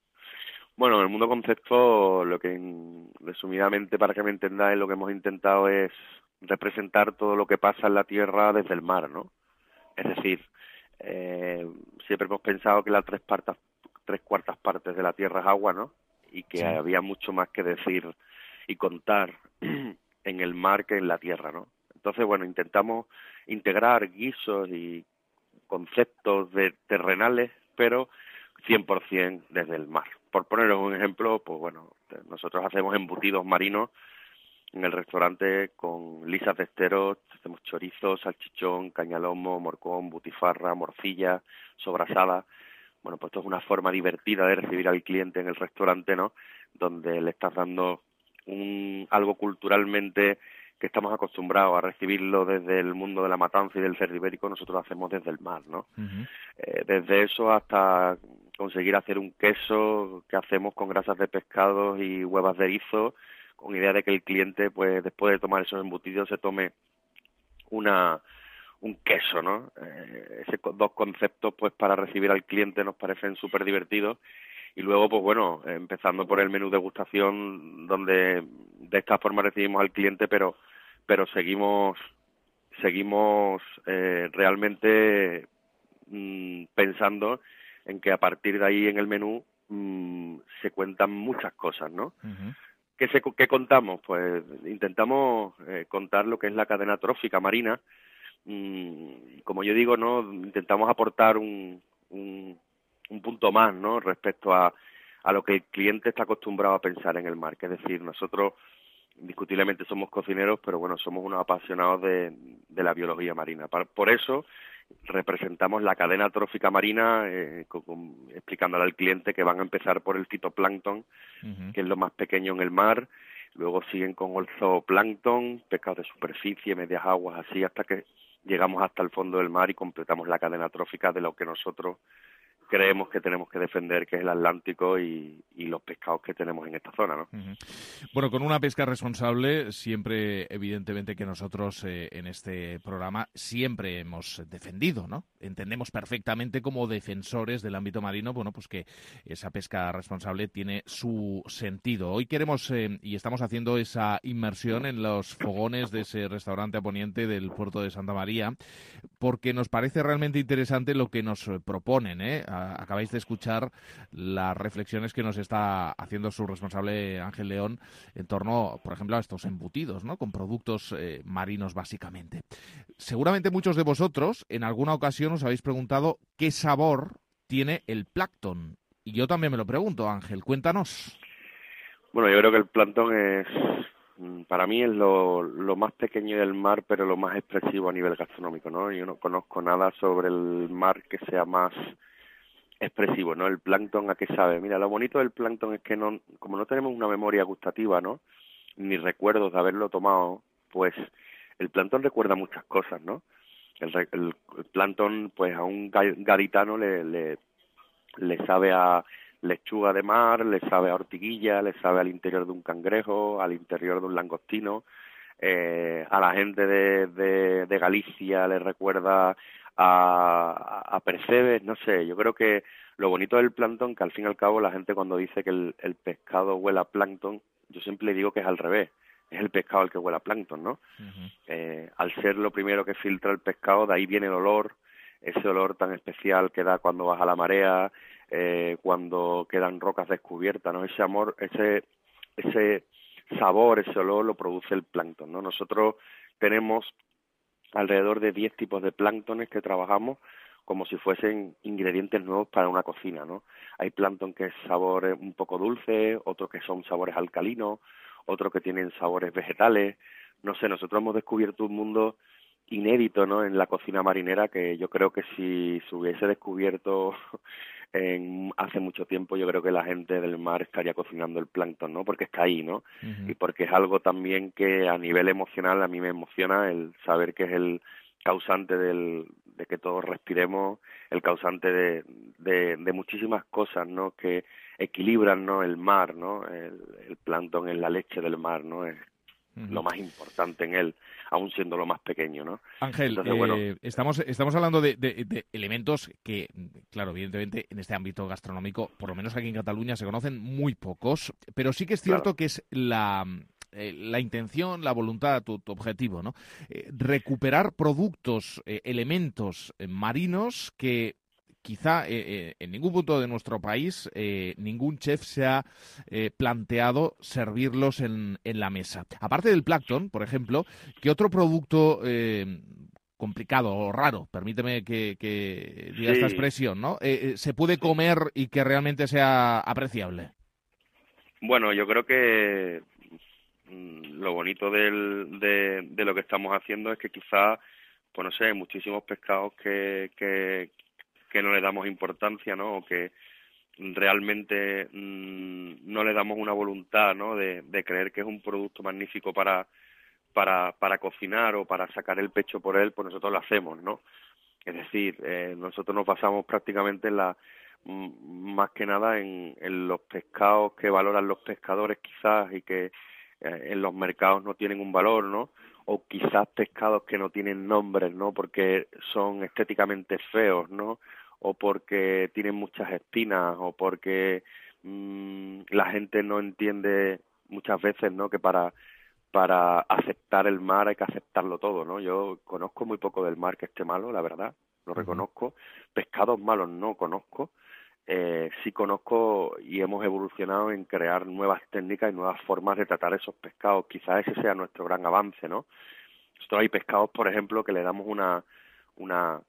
Bueno, el mundo concepto, lo que resumidamente, para que me entendáis, lo que hemos intentado es representar todo lo que pasa en la tierra desde el mar, ¿no? Es decir, eh, siempre hemos pensado que las tres partes, tres cuartas partes de la tierra es agua, ¿no? Y que sí. había mucho más que decir y contar en el mar que en la tierra, ¿no? Entonces, bueno, intentamos integrar guisos y conceptos de terrenales, pero cien por ciento desde el mar. Por poneros un ejemplo, pues bueno, nosotros hacemos embutidos marinos en el restaurante con lisas de esteros, hacemos chorizo, salchichón, cañalomo, morcón, butifarra, morcilla, sobrasada. Bueno, pues esto es una forma divertida de recibir al cliente en el restaurante, ¿no? Donde le estás dando un algo culturalmente que estamos acostumbrados a recibirlo desde el mundo de la matanza y del cerdo ibérico, nosotros lo hacemos desde el mar, ¿no? Uh-huh. Eh, desde eso hasta conseguir hacer un queso que hacemos con grasas de pescado y huevas de erizo, con idea de que el cliente, pues después de tomar esos embutidos, se tome una un queso, ¿no? Eh, esos dos conceptos, pues para recibir al cliente nos parecen súper divertidos. Y luego, pues bueno, empezando por el menú degustación, donde de esta forma recibimos al cliente, pero pero seguimos seguimos eh, realmente mmm, pensando en que a partir de ahí en el menú mmm, se cuentan muchas cosas, ¿no? Uh-huh. ¿Qué, se, ¿Qué contamos? Pues intentamos eh, contar lo que es la cadena trófica marina. Mm, como yo digo, ¿no? Intentamos aportar un... un un punto más, ¿no?, respecto a, a lo que el cliente está acostumbrado a pensar en el mar. Que es decir, nosotros indiscutiblemente somos cocineros, pero bueno, somos unos apasionados de, de la biología marina. Por eso representamos la cadena trófica marina, eh, con, con, explicándole al cliente que van a empezar por el fitoplancton, uh-huh. que es lo más pequeño en el mar, luego siguen con el zooplancton, pescados de superficie, medias aguas, así hasta que llegamos hasta el fondo del mar y completamos la cadena trófica de lo que nosotros creemos que tenemos que defender, que es el Atlántico y, y los pescados que tenemos en esta zona, ¿no? Uh-huh. Bueno, con una pesca responsable, siempre, evidentemente, que nosotros eh, en este programa siempre hemos defendido, ¿no? Entendemos perfectamente como defensores del ámbito marino, bueno, pues que esa pesca responsable tiene su sentido. Hoy queremos, eh, y estamos haciendo esa inmersión en los fogones de ese restaurante a poniente del puerto de Santa María, porque nos parece realmente interesante lo que nos proponen, ¿eh? Acabáis de escuchar las reflexiones que nos está haciendo su responsable Ángel León en torno, por ejemplo, a estos embutidos, ¿no?, con productos eh, marinos básicamente. Seguramente muchos de vosotros en alguna ocasión os habéis preguntado qué sabor tiene el plancton. Y yo también me lo pregunto, Ángel, cuéntanos. Bueno, yo creo que el plancton es, para mí es lo, lo más pequeño del mar, pero lo más expresivo a nivel gastronómico, ¿no? Yo no conozco nada sobre el mar que sea más expresivo, ¿no? El plancton, ¿a qué sabe? Mira, lo bonito del plancton es que no, como no tenemos una memoria gustativa, ¿no?, ni recuerdos de haberlo tomado, pues el plancton recuerda muchas cosas, ¿no? El, el, el plancton, pues a un gaditano le, le, le sabe a lechuga de mar, le sabe a ortiguilla, le sabe al interior de un cangrejo, al interior de un langostino. Eh, a la gente de, de, de Galicia le recuerda a, a percebes, no sé, yo creo que lo bonito del plancton, que al fin y al cabo la gente cuando dice que el, el pescado huele a plancton, yo siempre le digo que es al revés, es el pescado el que huele a plancton, ¿no? Uh-huh. Eh, al ser lo primero que filtra el pescado, de ahí viene el olor, ese olor tan especial que da cuando baja la marea, eh, cuando quedan rocas descubiertas, ¿no? Ese amor, ese, ese sabor, ese olor lo produce el plancton, ¿no? Nosotros tenemos alrededor de diez tipos de planctones que trabajamos como si fuesen ingredientes nuevos para una cocina, ¿no? Hay plancton que es sabor un poco dulce, otros que son sabores alcalinos, otros que tienen sabores vegetales. No sé, nosotros hemos descubierto un mundo inédito, ¿no?, en la cocina marinera, que yo creo que si se hubiese descubierto en hace mucho tiempo yo creo que la gente del mar estaría cocinando el plancton, ¿no? Porque está ahí, ¿no? Uh-huh. Y porque es algo también que a nivel emocional a mí me emociona el saber que es el causante del, de que todos respiremos, el causante de, de, de muchísimas cosas, ¿no? Que equilibran, ¿no? El mar, ¿no? El, el plancton es la leche del mar, ¿no? Es uh-huh. lo más importante en él, aún siendo lo más pequeño, ¿no? Ángel, Entonces, eh, bueno, estamos estamos hablando de, de, de elementos que, claro, evidentemente en este ámbito gastronómico, por lo menos aquí en Cataluña, se conocen muy pocos, pero sí que es cierto claro. que es la... Eh, la intención, la voluntad, tu, tu objetivo, ¿no? Eh, recuperar productos, eh, elementos eh, marinos que quizá eh, eh, en ningún punto de nuestro país eh, ningún chef se ha eh, planteado servirlos en, en la mesa. Aparte del plancton, por ejemplo, ¿qué otro producto eh, complicado o raro, permíteme que, que diga sí. esta expresión, ¿no? Eh, eh, se puede comer y que realmente sea apreciable? Bueno, yo creo que lo bonito del, de, de lo que estamos haciendo es que quizás, pues no sé, hay muchísimos pescados que, que, que no le damos importancia, ¿no? O que realmente mmm, no le damos una voluntad, ¿no? De, de creer que es un producto magnífico para, para, para cocinar o para sacar el pecho por él, pues nosotros lo hacemos, ¿no? Es decir, eh, nosotros nos basamos prácticamente en la más que nada en, en los pescados que valoran los pescadores quizás y que en los mercados no tienen un valor, ¿no? O quizás pescados que no tienen nombres, ¿no? Porque son estéticamente feos, ¿no? O porque tienen muchas espinas, o porque mmm, la gente no entiende muchas veces, ¿no? Que para para aceptar el mar hay que aceptarlo todo, ¿no? Yo conozco muy poco del mar que esté malo, la verdad, lo reconozco. Pescados malos no conozco. Eh, sí conozco y hemos evolucionado en crear nuevas técnicas y nuevas formas de tratar esos pescados. Quizás ese sea nuestro gran avance, ¿no? Nosotros hay pescados, por ejemplo, que le damos una una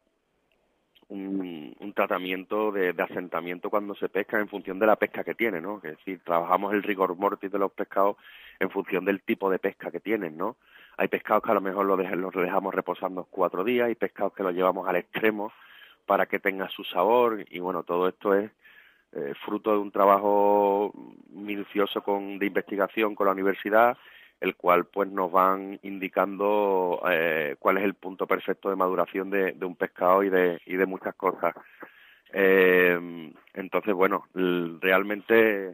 un, un tratamiento de, de asentamiento cuando se pesca en función de la pesca que tiene, ¿no? Es decir, trabajamos el rigor mortis de los pescados en función del tipo de pesca que tienen, ¿no? Hay pescados que a lo mejor los, de, los dejamos reposando cuatro días, hay pescados que los llevamos al extremo para que tenga su sabor, y bueno, todo esto es eh, fruto de un trabajo minucioso con de investigación con la universidad, el cual pues nos van indicando eh, cuál es el punto perfecto de maduración de, de un pescado y de y de muchas cosas. Eh, entonces, bueno, realmente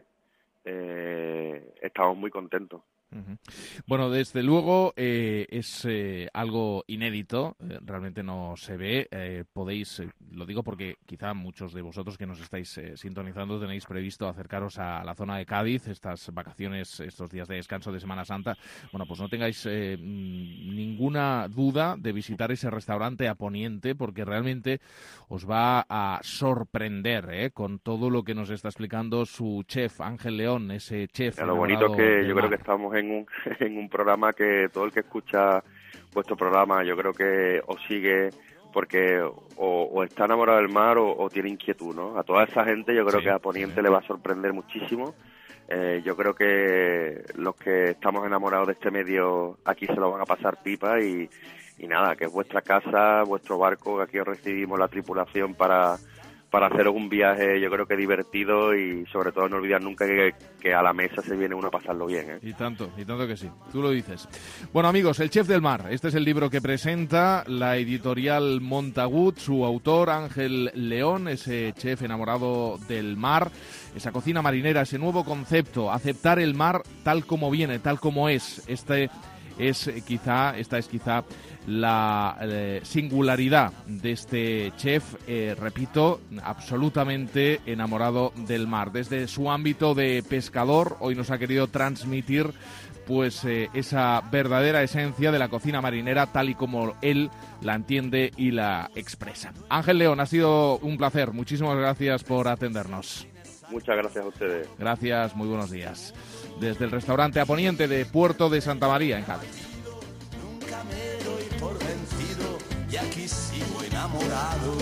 eh, estamos muy contentos. Uh-huh. Bueno, desde luego eh, es eh, algo inédito, eh, realmente no se ve, eh, podéis, eh, lo digo porque quizá muchos de vosotros que nos estáis eh, sintonizando tenéis previsto acercaros a la zona de Cádiz, estas vacaciones, estos días de descanso de Semana Santa. Bueno, pues no tengáis eh, ninguna duda de visitar ese restaurante a Poniente, porque realmente os va a sorprender eh, con todo lo que nos está explicando su chef, Ángel León, ese chef. Lo bonito que yo creo que estamos en un en un programa que todo el que escucha vuestro programa yo creo que os sigue porque o, o está enamorado del mar o, o tiene inquietud, ¿no? A toda esa gente yo creo sí, que a Poniente sí. le va a sorprender muchísimo. Eh, yo creo que los que estamos enamorados de este medio aquí se lo van a pasar pipa y, y nada, que es vuestra casa, vuestro barco, que aquí os recibimos la tripulación para para hacer un viaje, yo creo que divertido y sobre todo no olvidar nunca que, que a la mesa se viene uno a pasarlo bien, ¿eh? Y tanto, y tanto que sí, tú lo dices. Bueno, amigos, El Chef del Mar, este es el libro que presenta la editorial Montagut, su autor Ángel León, ese chef enamorado del mar, esa cocina marinera, ese nuevo concepto, aceptar el mar tal como viene, tal como es. Este es quizá, esta es quizá la eh, singularidad de este chef, eh, repito, absolutamente enamorado del mar. Desde su ámbito de pescador, hoy nos ha querido transmitir pues eh, esa verdadera esencia de la cocina marinera tal y como él la entiende y la expresa. Ángel León, ha sido un placer. Muchísimas gracias por atendernos. Muchas gracias a ustedes. Gracias, muy buenos días. Desde el restaurante A Poniente de Puerto de Santa María, en Cádiz. Nunca me doy por vencido y aquí sigo enamorado.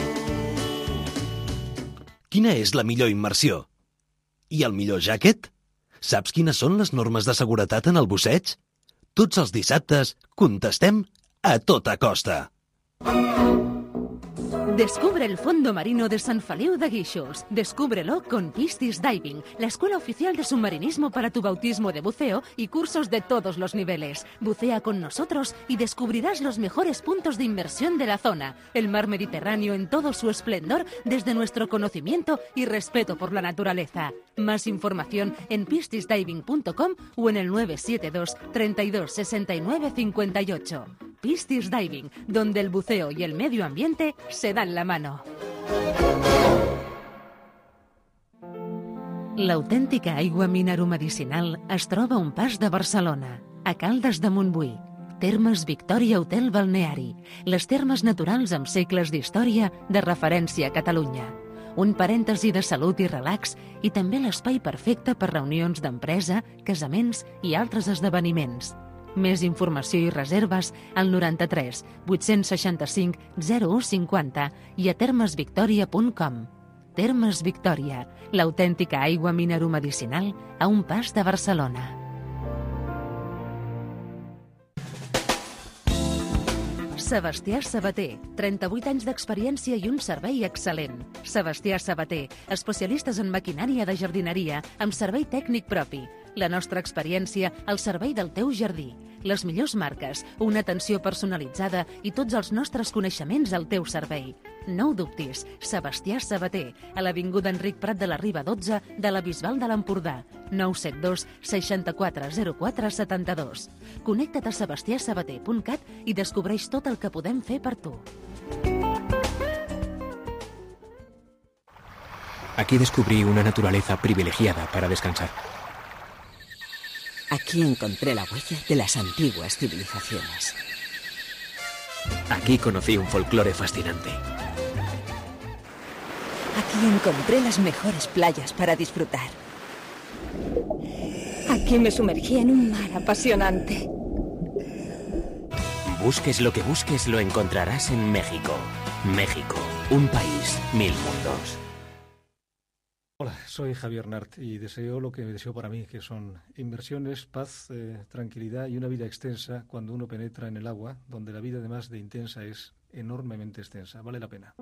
Quina és la millor immersió? I el millor jacket? Saps quines són les normes de seguretat en el busseig? Tots els dissabtes contestem a tota costa. Descubre el fondo marino de San Feliu de Guíxols. Descúbrelo con Piscis Diving, la escuela oficial de submarinismo para tu bautismo de buceo y cursos de todos los niveles. Bucea con nosotros y descubrirás los mejores puntos de inmersión de la zona. El mar Mediterráneo en todo su esplendor desde nuestro conocimiento y respeto por la naturaleza. Más información en piscis diving punto com o en el nueve siete dos, treinta y dos, sesenta y nueve, cincuenta y ocho. Piscis Diving, donde el buceo y el medio ambiente se dan la mano. L'autèntica aigua mineromedicinal es troba a un pas de Barcelona, a Caldes de Montbui. Termes Victòria Hotel Balneari, les termes naturals amb segles d'història de referència a Catalunya. Un parèntesi de salut i relax i també l'espai perfecte per reunions d'empresa, casaments i altres esdeveniments. Més informació i reserves al noranta-tres, vuit-cents seixanta-cinc, zero u cinquanta i a termes victòria punt com. Termes Victòria, l'autèntica aigua mineromedicinal a un pas de Barcelona. Sebastià Sabater, trenta-vuit anys d'experiència i un servei excel·lent. Sebastià Sabater, especialistes en maquinària de jardineria amb servei tècnic propi. La nostra experiència al servei del teu jardí. Les millors marques, una atenció personalitzada i tots els nostres coneixements al teu servei. No ho dubtis, Sebastià Sabater, a l'Avinguda Enric Prat de la Riba dotze de la Bisbal de l'Empordà, nou set dos, seixanta-quatre, zero quatre, setanta-dos. Connecta't a sebastià sabater punt cat i descobreix tot el que podem fer per tu. Aquí descubrí una naturaleza privilegiada para descansar. Aquí encontré la huella de las antiguas civilizaciones. Aquí conocí un folclore fascinante. Aquí encontré las mejores playas para disfrutar. Aquí me sumergí en un mar apasionante. Busques lo que busques, lo encontrarás en México. México, un país, mil mundos. Hola, soy Javier Nart y deseo lo que deseo para mí, que son inmersiones, paz, eh, tranquilidad y una vida extensa cuando uno penetra en el agua, donde la vida además de intensa es enormemente extensa. Vale la pena.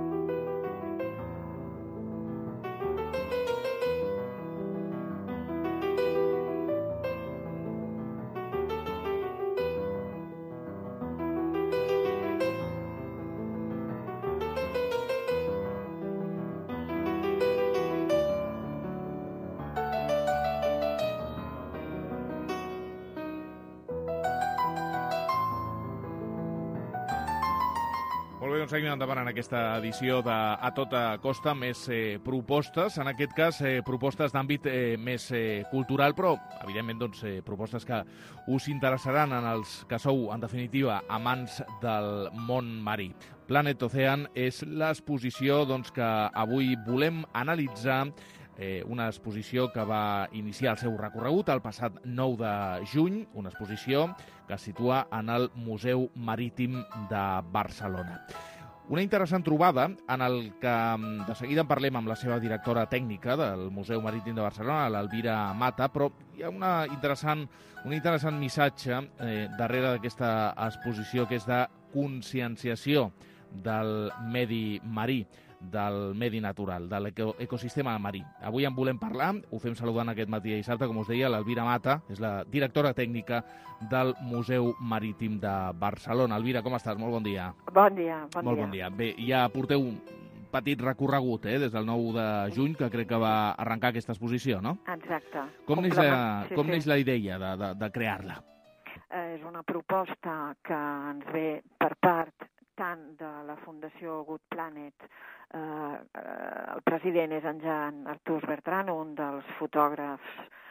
Doncs seguim endavant en aquesta edició de A Tota Costa, més eh, propostes, en aquest cas eh, propostes d'àmbit eh, més eh, cultural, però evidentment doncs, eh, propostes que us interessaran en els que sou, en definitiva, amants del món marí. Planet Ocean és l'exposició doncs, que avui volem analitzar, eh, una exposició que va iniciar el seu recorregut el passat nou de juny, una exposició que es situa en el Museu Marítim de Barcelona. Una interessant trobada en el que de seguida en parlem amb la seva directora tècnica del Museu Marítim de Barcelona, l'Elvira Mata, però hi ha una interessant, un interessant missatge eh, darrere d'aquesta exposició que és de conscienciació del medi marí, del medi natural, de l'ecosistema marí. Avui en volem parlar, ho fem saludant aquest matí a dissabte, com us deia, l'Elvira Mata, és la directora tècnica del Museu Marítim de Barcelona. Elvira, com estàs? Molt bon dia. Bon dia, bon Molt dia. bon dia. Bé, ja porteu un petit recorregut, eh, des del nou de juny, que crec que va arrencar aquesta exposició, no? Exacte. Com neix la, Sí, com sí. neix la idea de, de, de crear-la? Eh, és una proposta que ens ve per part tant de la Fundació Good Planet, eh, eh, el president és en Jan Artús Bertran, un dels fotògrafs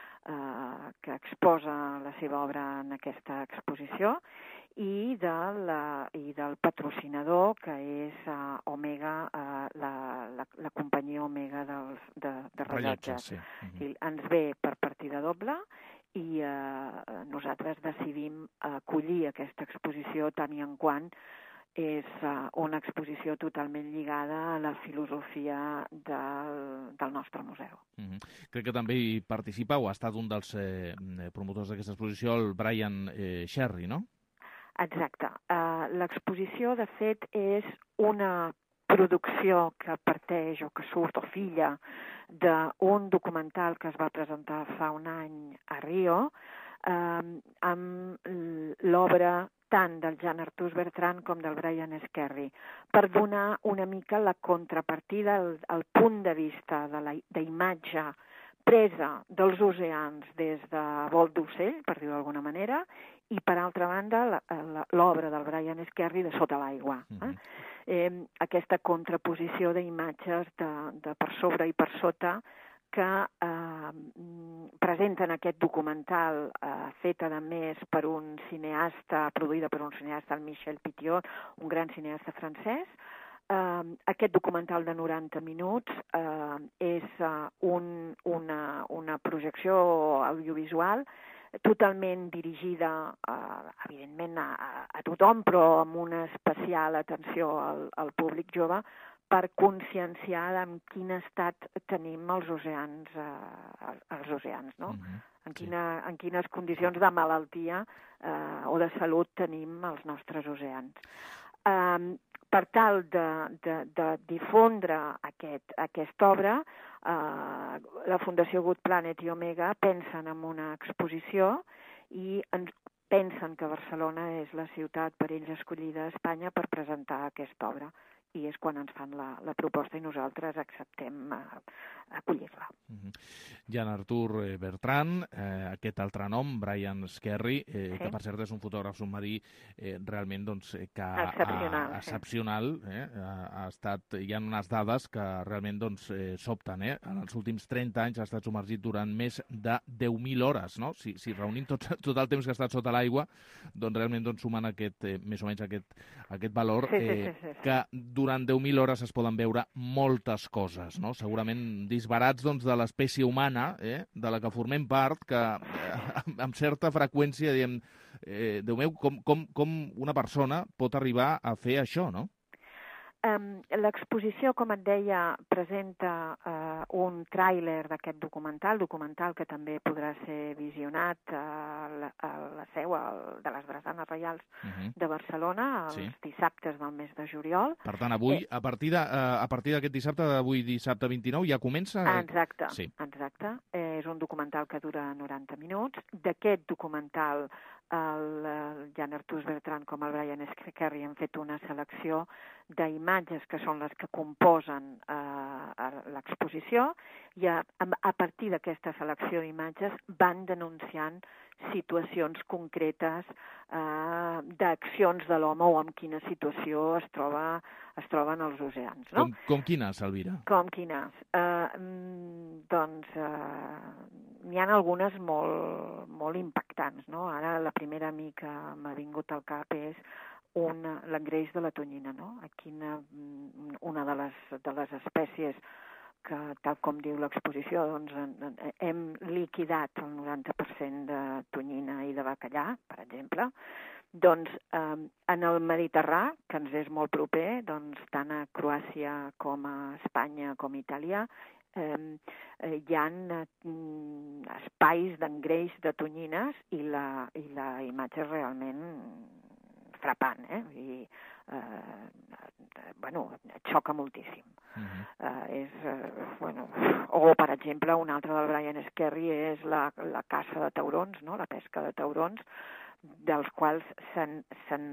eh, que exposa la seva obra en aquesta exposició, i, de la, i del patrocinador, que és uh, Omega, uh, la, la, la companyia Omega dels, de, de rellotges. Sí. Uh-huh. I ens ve per partida doble i uh, nosaltres decidim acollir aquesta exposició tant i en quant és uh, una exposició totalment lligada a la filosofia del, del nostre museu. Uh-huh. Crec que també hi participa o ha estat un dels eh, promotors d'aquesta exposició, el Brian eh, Sherry, no? Exacte. Uh, l'exposició, de fet, és una producció que parteix o que surt o filla d'un documental que es va presentar fa un any a Rio, eh, amb l'obra tant del Jean Arthus Bertrand com del Brian Skerry, per donar una mica la contrapartida, el, el punt de vista d'imatge presa dels oceans des de vol d'ocell, per dir-ho d'alguna manera, i per altra banda l'obra del Brian Skerry de Sota l'aigua. Eh? Mm-hmm. Eh, aquesta contraposició d'imatges de, de per sobre i per sota que eh, presenten aquest documental eh, fet, a més, per un cineasta, produïda per un cineasta, el Michel Pityot, un gran cineasta francès. Uh, aquest documental de noranta minuts uh, és uh, un, una, una projecció audiovisual totalment dirigida, uh, evidentment, a, a tothom, però amb una especial atenció al, al públic jove, per conscienciar en quin estat tenim els oceans, uh, els oceans, no? Mm-hmm. En, quina, en quines condicions de malaltia uh, o de salut tenim els nostres oceans. Um, per tal de, de, de difondre aquest, aquesta obra, eh, la Fundació Good Planet i Omega pensen en una exposició i ens pensen que Barcelona és la ciutat per ells escollida a Espanya per presentar aquesta obra. I és quan ens fan la, la proposta i nosaltres acceptem uh, acollir-la. Mm-hmm. Jean Arthus Bertrand, eh, aquest altre nom, Brian Skerry, eh, sí. que per cert és un fotògraf submarí eh, realment doncs, que excepcional, ha, excepcional sí. eh, ha, ha estat, hi ha unes dades que realment doncs, eh, sobten. Eh? En els últims trenta anys ha estat submergit durant més de deu mil hores. No? Si, si reunim tot, tot el temps que ha estat sota l'aigua, doncs realment doncs, sumen aquest, eh, més o menys aquest, aquest valor sí, sí, eh, sí, sí, sí. que durant deu mil hores es poden veure moltes coses, no? Segurament disbarats doncs, de l'espècie humana, eh? de la que formem part, que eh, amb certa freqüència diem, eh, Déu meu, com, com, com una persona pot arribar a fer això, no? Um, l'exposició, com et deia, presenta uh, un tràiler d'aquest documental, documental que també podrà ser visionat a la, a la seu de les Drassanes Reials uh-huh. de Barcelona els sí. dissabtes del mes de juliol. Per tant, avui, eh, a partir de, uh, a partir d'aquest dissabte, d'avui dissabte vint-i-nou, ja comença... Exacte, sí. exacte. Eh, és un documental que dura noranta minuts. D'aquest documental, el, el Jean Arthus Bertrand com el Brian Skerry han fet una selecció d'imatges que són les que composen eh, l'exposició i a, a partir d'aquesta selecció d'imatges van denunciant situacions concretes eh, d'accions de l'home o en quina situació es, troba, es troben els oceans. No? Com, com quines, Elvira? Com quines? Eh, doncs eh, n'hi ha algunes molt, molt impactants. No? Ara la primera a mi que m'ha vingut al cap és una, l'engreix de la tonyina, no? Aquí una, una de les, de les espècies que, tal com diu l'exposició, doncs, hem liquidat el noranta per cent de tonyina i de bacallà, per exemple. Doncs eh, en el Mediterrà, que ens és molt proper, doncs, tant a Croàcia com a Espanya com a Itàlia, eh, hi ha eh, espais d'engreix de tonyines i la, i la imatge és realment frapant, eh? I, eh, bueno, et xoca moltíssim. Uh-huh. eh, és, eh, bueno, o, per exemple, un altre del Brian Skerry és la, la caça de taurons, no? La pesca de taurons, dels quals se'n, se'n,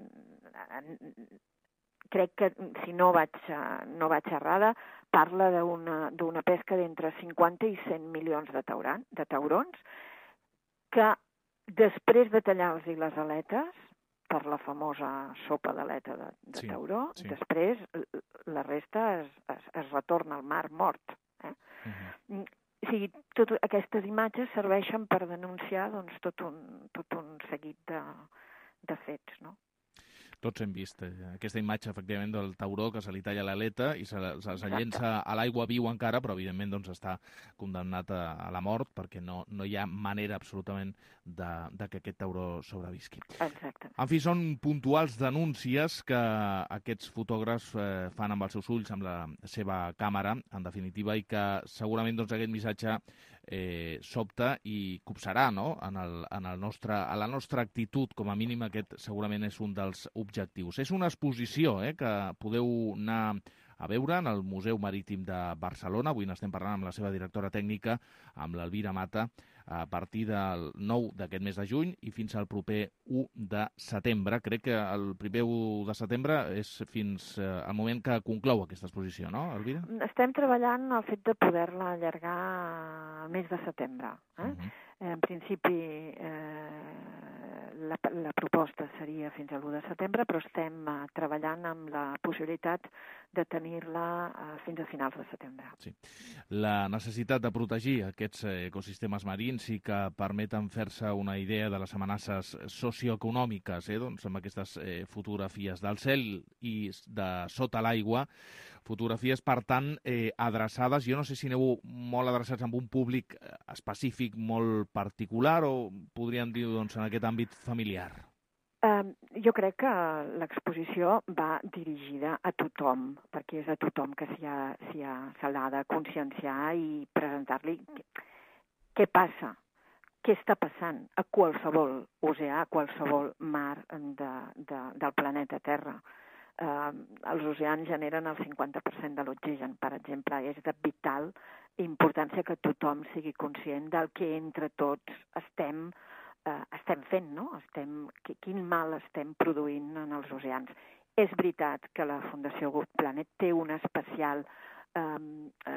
crec que, si no vaig, no vaig errada, parla d'una, d'una pesca d'entre cinquanta i cent milions de, tauran, de taurons, que després de tallar-los les aletes, per la famosa sopa d'aleta de, de sí, tauró, sí. Després la resta es, es, es retorna al mar mort. Eh? Uh-huh. O sigui, totes aquestes imatges serveixen per denunciar doncs, tot, un, tot un seguit de, de fets, no? Tots hem vist eh, aquesta imatge, efectivament, del tauró que se li talla l'aleta i se, se, se llença a l'aigua viu encara, però, evidentment, doncs, està condemnat a, a la mort perquè no, no hi ha manera, absolutament, de, de que aquest tauró sobrevisqui. Exacte. En fi, són puntuals denúncies que aquests fotògrafs eh, fan amb els seus ulls, amb la seva càmera, en definitiva, i que segurament doncs, aquest missatge eh, sobta i copsarà, no?, en, el, en el nostre, a la nostra actitud, com a mínim aquest segurament és un dels objectius. És una exposició eh, que podeu anar a veure en el Museu Marítim de Barcelona. Avui n'estem parlant amb la seva directora tècnica, amb l'Elvira Mata, a partir del nou d'aquest mes de juny i fins al proper u de setembre. Crec que el primer u de setembre és fins al moment que conclou aquesta exposició, no, Elvira? Estem treballant el fet de poder-la allargar al mes de setembre. Eh? Uh-huh. En principi, eh, la, la proposta seria fins a l'u de setembre, però estem eh, treballant amb la possibilitat de tenir-la eh, fins a finals de setembre. Sí. La necessitat de protegir aquests ecosistemes marins i que permeten fer-se una idea de les amenaces socioeconòmiques, eh, doncs, amb aquestes eh, fotografies del cel i de sota l'aigua, fotografies, per tant, eh, adreçades, jo no sé si aneu molt adreçats amb un públic específic molt particular o podríem dir doncs, en aquest àmbit familiar? Uh, jo crec que l'exposició va dirigida a tothom, perquè és a tothom que s'hi ha, s'hi ha, se l'ha de conscienciar i presentar-li què passa, què està passant a qualsevol oceà, a qualsevol mar de, de, del planeta Terra. Uh, els oceans generen el cinquanta per cent de l'oxigen, per exemple. És de vital importància que tothom sigui conscient del que entre tots estem, uh, estem fent, no? Estem, quin mal estem produint en els oceans. És veritat que la Fundació Good Planet té un especial um,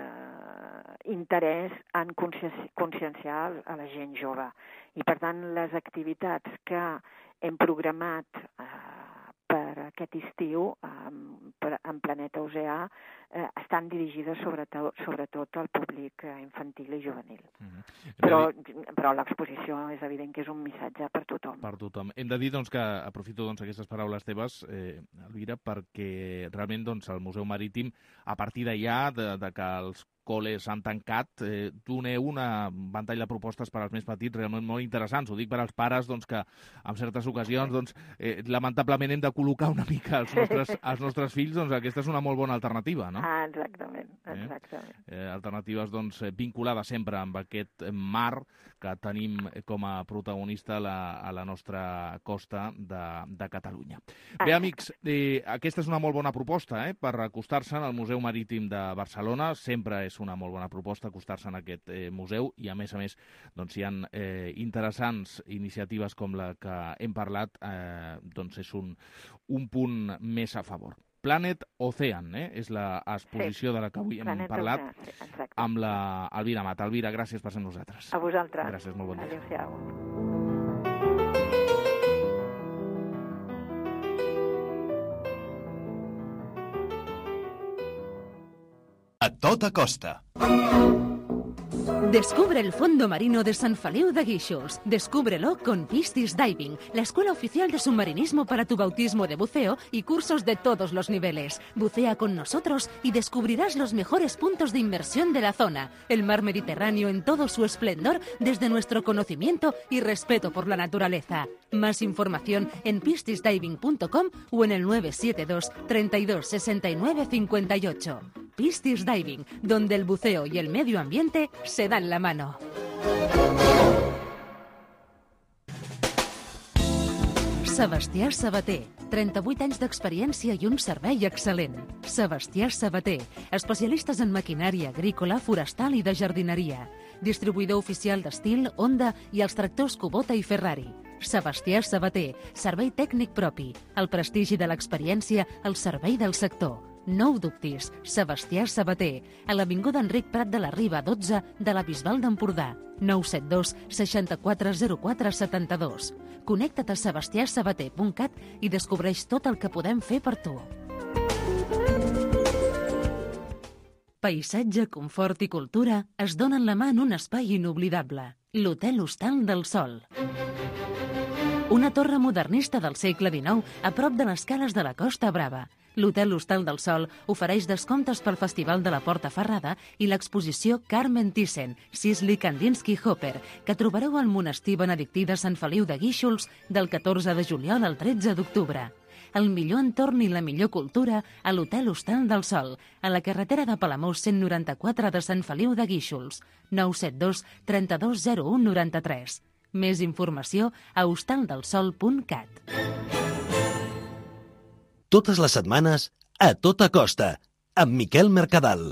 uh, interès en conscienciar a la gent jove. I, per tant, les activitats que hem programat uh, per aquest estiu en Planeta Oceà eh, estan dirigides sobretot, sobretot al públic infantil i juvenil. Mm-hmm. Però, però l'exposició és evident que és un missatge per tothom. Per tothom. Hem de dir doncs, que aprofito doncs, aquestes paraules teves, eh, Elvira, perquè realment doncs, el Museu Marítim, a partir d'allà, de, de que els col·les han tancat, eh, doneu una ventall de propostes per als més petits realment molt interessants. Ho dic per als pares doncs, que en certes ocasions doncs, eh, lamentablement hem de col·locar una mica els nostres, els nostres fills, doncs aquesta és una molt bona alternativa, no? Ah, exactament, exactament. Eh? Eh, alternatives doncs, vinculades sempre amb aquest mar que tenim com a protagonista a la, a la nostra costa de, de Catalunya. Ah. Bé, amics, eh, aquesta és una molt bona proposta eh, per acostar-se al Museu Marítim de Barcelona. Sempre és una molt bona proposta acostar-se en aquest eh, museu i, a més a més, doncs, hi ha eh, interessants iniciatives com la que hem parlat, eh, doncs és un, un punt més a favor. Planet Ocean, eh? és l'exposició sí. de la que avui hem Planet parlat Ocean, sí, amb la Elvira Mata. Elvira, gràcies per ser amb nosaltres. A vosaltres. Gràcies, molt bon dia. Adéu-siau. A tota costa. Descubre el fondo marino de San Feliu de Guíxols. Descúbrelo con Piscis Diving, la escuela oficial de submarinismo para tu bautismo de buceo y cursos de todos los niveles. Bucea con nosotros y descubrirás los mejores puntos de inmersión de la zona. El mar Mediterráneo en todo su esplendor desde nuestro conocimiento y respeto por la naturaleza. Más información en piscis diving punto com o en el nueve siete dos, treinta y dos, sesenta y nueve, cincuenta y ocho. Piscis Diving, donde el buceo y el medio ambiente se dan la mano. Sebastià Sabater, trenta-vuit anys d'experiència i un servei excel·lent. Sebastià Sabater, especialistes en maquinària agrícola, forestal i de jardineria. Distribuïdor oficial d'Estil, Honda i els tractors Kubota i Ferrari. Sebastià Sabater, servei tècnic propi. El prestigi de l'experiència al servei del sector. No ho dubtis, Sebastià Sabater, a l'Avinguda Enric Prat de la Riba, dotze, de la Bisbal d'Empordà. nou set dos, seixanta-quatre, zero quatre, setanta-dos. Connecta't a sebastià sabater punt cat i descobreix tot el que podem fer per tu. Paisatge, confort i cultura es donen la mà en un espai inoblidable. L'Hotel Hostal del Sol. Una torre modernista del segle dinou a prop de les cales de la Costa Brava. L'Hotel Hostal del Sol ofereix descomptes pel Festival de la Porta Ferrada i l'exposició Carmen Thyssen, Sisley Kandinsky Hopper, que trobareu al monestir benedictí de Sant Feliu de Guíxols del catorze de juliol al tretze d'octubre. el millor entorn i la millor cultura a l'Hotel Hostal del Sol, a la carretera de Palamós cent noranta-quatre de Sant Feliu de Guíxols, nou set dos, trenta-dos zero u noranta-tres. Més informació a hostaldelsol punt cat. Totes les setmanes, a tota costa, amb Miquel Mercadal.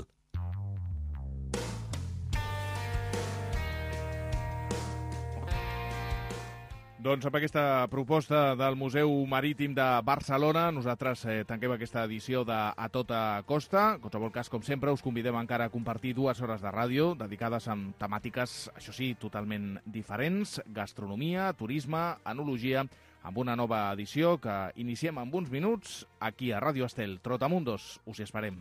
Doncs amb aquesta proposta del Museu Marítim de Barcelona nosaltres eh, tanquem aquesta edició de A Tota Costa. En qualsevol cas, com sempre, us convidem encara a compartir dues hores de ràdio dedicades a temàtiques, això sí, totalment diferents: gastronomia, turisme, enologia, amb una nova edició que iniciem en uns minuts aquí a Ràdio Estel. Trotamundos, us hi esperem.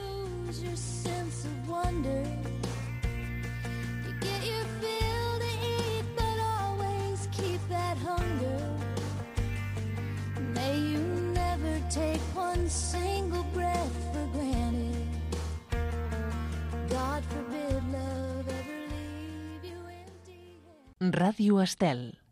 May you never take one single breath for granted. God forbid love ever leave you empty. Ràdio Estel.